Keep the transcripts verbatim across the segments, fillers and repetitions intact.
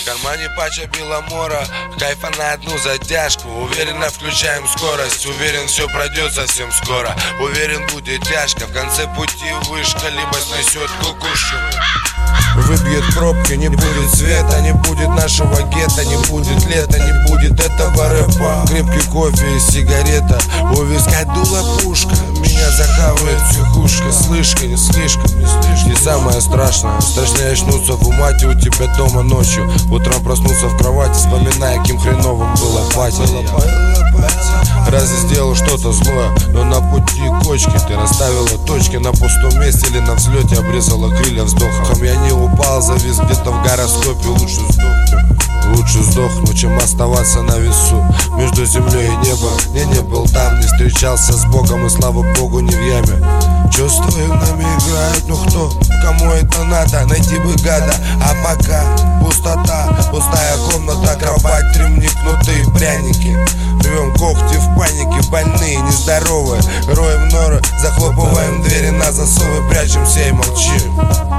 кармане пача Беломора, кайфа на одну затяжку. Уверенно включаем скорость, уверен, все пройдет совсем скоро. Уверен, будет тяжко, в конце пути вышка либо снесет кукушку. Выбьет пробки, не будет света, не будет нашего гетто, не будет лета, не будет этого рэпа. Крепкий кофе и сигарета, у виска дула пушка. Меня захавает психушка, слышка, не слишком, не слишком. И самое страшное, страшнее очнуться в умате у тебя дома ночью. Утром проснуться в кровати, вспоминая, каким хреновым было пати. Разве сделал что-то злое, но на пути кочки ты расставила точки на пустом месте или на взлете обрезала крылья вздохом. Я не упал, завис где-то в гороскопе, лучше сдохну. Лучше сдохну, чем оставаться на весу между землей и небом. Я не был там, не встречался с Богом, и слава Богу не в яме. Чувствую, нами играют, ну кто, кому это надо, найти бы гада. А пока пустота, пустая комната, кровать, три вникнутые пряники. Рвем когти в панике, больные, нездоровые. Роем норы, захлопываем двери на засовы, прячемся и молчим.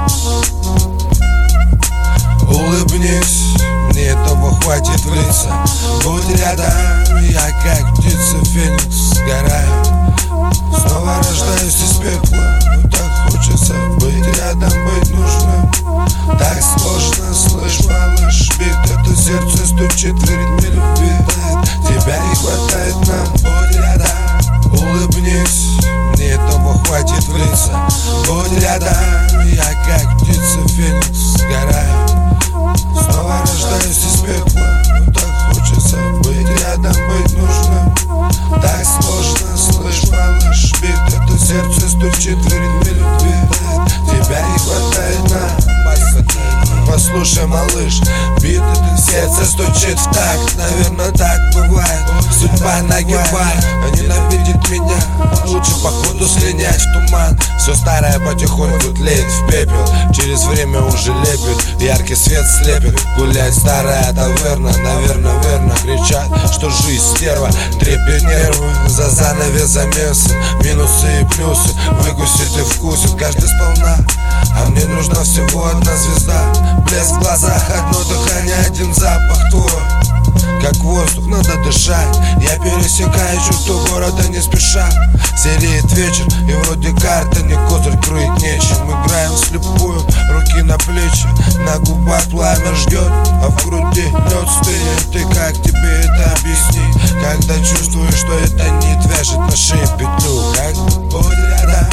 Улыбнись, мне этого хватит в лица. Будь рядом, я как птица феникс сгораю. Снова рождаюсь из пепла, но так хочется быть рядом, быть нужным. Так сложно, слышь, малыш, бит, это сердце стучит в ритме любви. Тебя не хватает нам, будь рядом. Улыбнись, мне этого хватит в лица. Будь рядом, я как птица феникс сгораю. Снова рождаюсь из пепла, но так хочется быть рядом, быть нужным. Так сложно, слышь, малыш, бит, это сердце стучит в ритме любви. Тебя не хватает нам. Послушай, малыш, бит, это сердце стучит в такт. Наверное, так бывает, судьба нагибает. Ненавидит меня, лучше походу слинять в туман. Все старое потихоньку тлеет в пепел, через время уже лепит, яркий свет слепит. Гулять старая таверна, наверное, верно кричат, что жизнь стерва. Трепет нервы, за занавес замесы, минусы и плюсы. Выкусит и вкусит каждый сполна. А мне нужна всего одна звезда, блеск в глазах, одно дыхание, один запах твой. Как воздух, надо дышать. Я пересекаю черту города не спеша. Сереет вечер, и вроде карта не козырь, крыть нечем. Играем вслепую, руки на плечи, на губах пламя ждет, а в груди лед стынет. И как тебе это объяснить, когда чувствуешь, что это нить вяжет на шее петлю? Как будь рядом,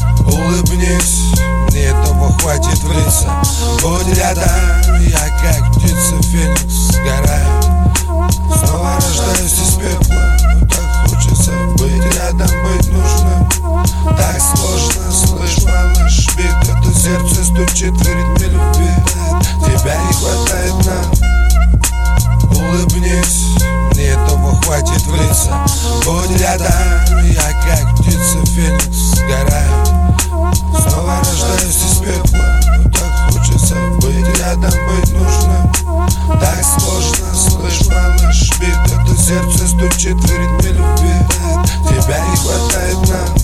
улыбнись, мне этого хватит в лица. Будь рядом, я как птица феникс сгораю. Снова рождаюсь из пепла, но так хочется быть рядом, быть нужным. Так сложно, слышь, малыш, бит, это сердце стучит в ритме любви. Тебя не хватает нам. Улыбнись, мне этого хватит в лица. Будь рядом, я как птица феникс сгораю. Снова рождаюсь из пепла, но так хочется быть рядом, быть нужным. Так сложно, слышь, малыш, бит, это сердце стучит в ритме любви. Тебя не хватает нам.